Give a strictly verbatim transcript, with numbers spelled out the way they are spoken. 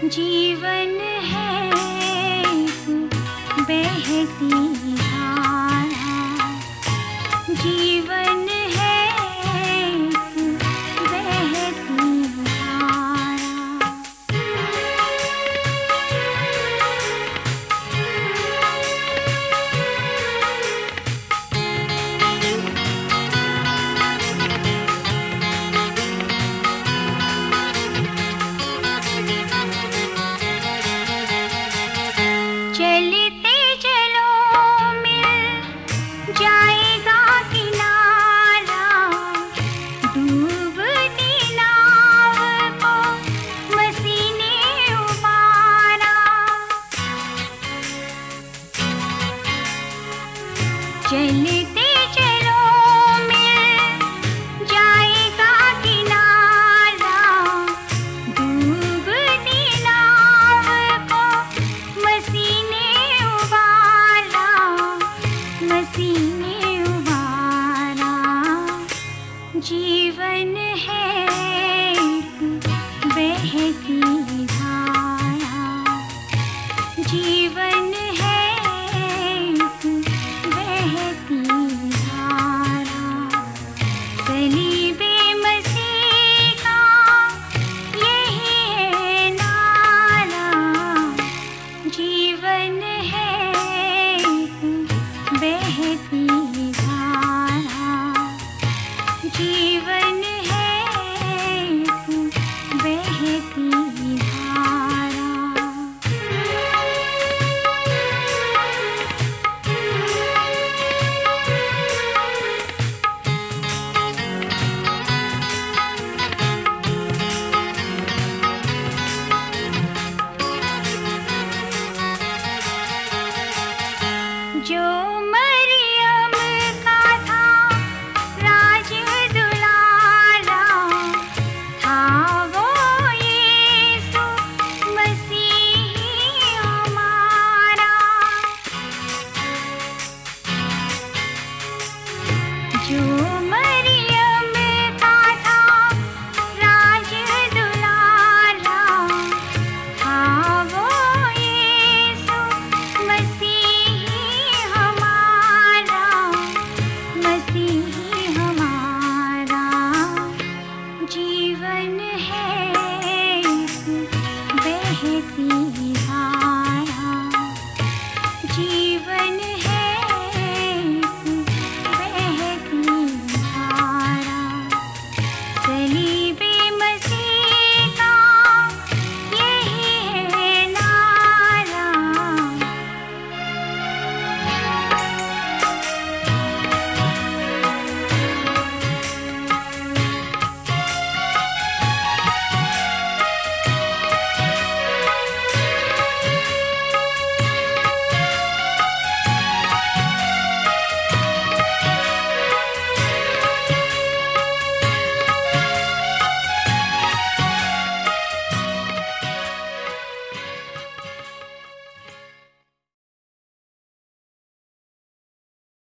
जीवन है बहती धारा, जीवन है बहती धारा। चलते चलो मिल जाएगा किनारा, डूबती नाव को मसीह ने उबारा। चलते चलो मिल जाएगा किनारा, डूबती नाव को मसीह ने उबारा, मसीह ने उबारा। जीवन है बहती धारा, जीवन है बहती धारा। सलीबे मसीह का यही है नारा, जीवन है बहती धारा, जीवन है बहती